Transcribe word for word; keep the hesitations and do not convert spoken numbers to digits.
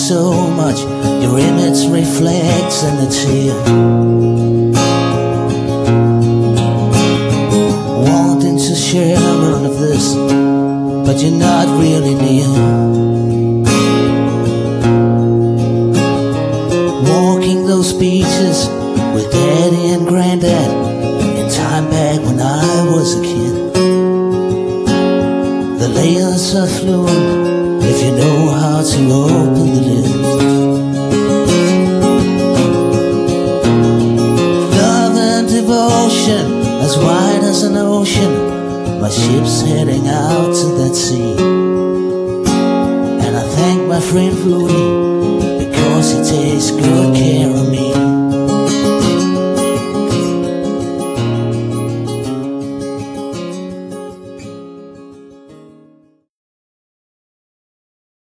so much, your image reflects in the tear. Wanting to share all of this, but you're not really near. Walking those beaches with Daddy and Granddad in time back when I was a kid. The layers are fluent if you know how to open the lid. Love and devotion as wide as an ocean. My ship's heading out to that sea. And I thank my friend Rudy because he takes good care of me.